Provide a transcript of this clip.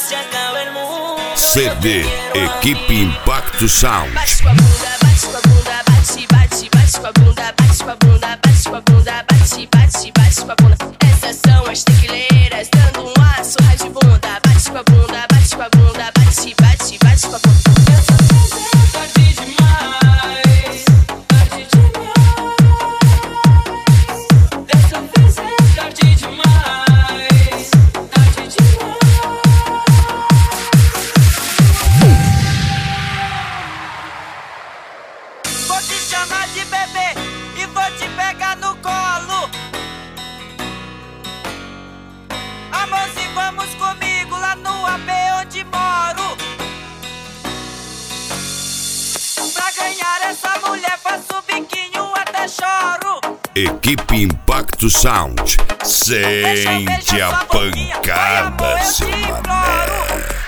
CD Equipe Impacto Sound. Bate com a bunda, bate com a bunda, bate, bate, bate com a bunda, bate com a bunda, bate com a bunda, bate, bate, bate com a bunda. Essas são as tequileiras dando um surra de bunda. Bate com a bunda, bate com a bunda, bate, bate, bate com a bunda. Tarde demais, tarde demais. Dessa vez é tarde demais, tarde demais. Vou te chamar de bebê e vou te pegar no colo. Amorzinho, vamos comigo lá no AP onde moro. Pra ganhar essa mulher faço biquinho até choro. Equipe Impacto Sound. Sente a pancada, seu mané.